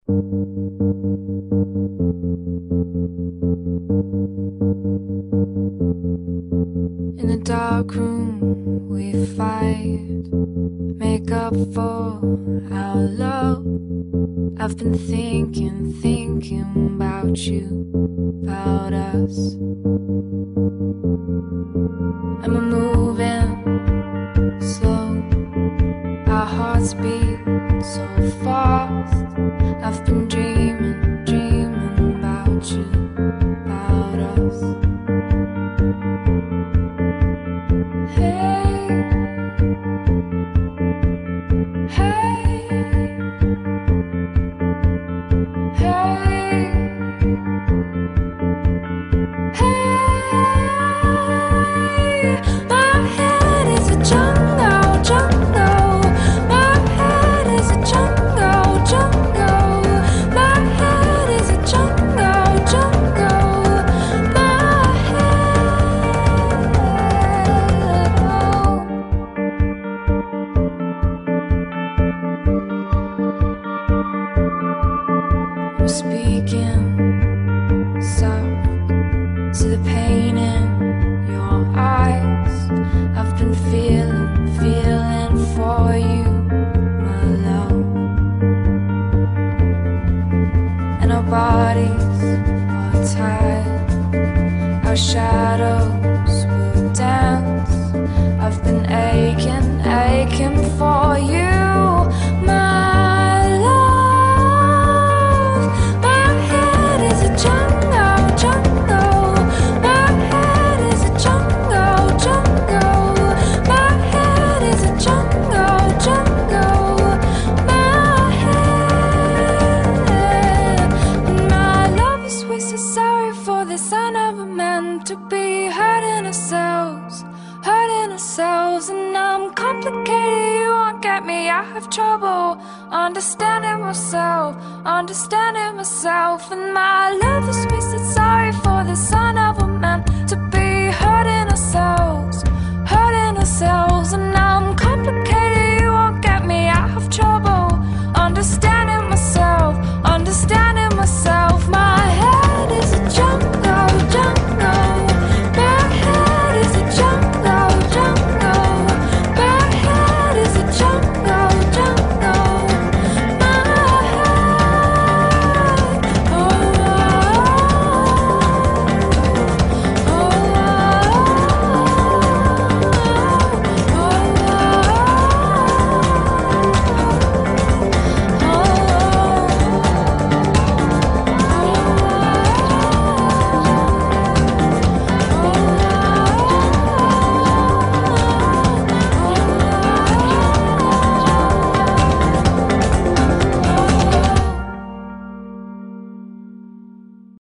In the dark room we fight, make up for our love. I've been thinking about you, about us. And we're moving slow, our hearts beat so fast. I've been dreaming about you, about us. Hey, hey, hey, hey. My head is a jungle, jungle. My head is a jungle, jungle. My head is a jungle, jungle. My head. I'm speaking soft to the pain in your eyes. I've been feeling for you, my love. And our bodies are tied, our shadows will dance. I've been aching for you, my love. My head is a jungle, jungle. My head is a jungle, jungle. My head is a jungle, jungle. My head. My love is wasted, sorry for this. I never meant to be hurting ourselves, and I'm complicated, you won't get me. I have trouble understanding myself, and my love is wasted, sorry for this. I never meant to be hurting ourselves, and I'm complicated, you won't get me. I have trouble understanding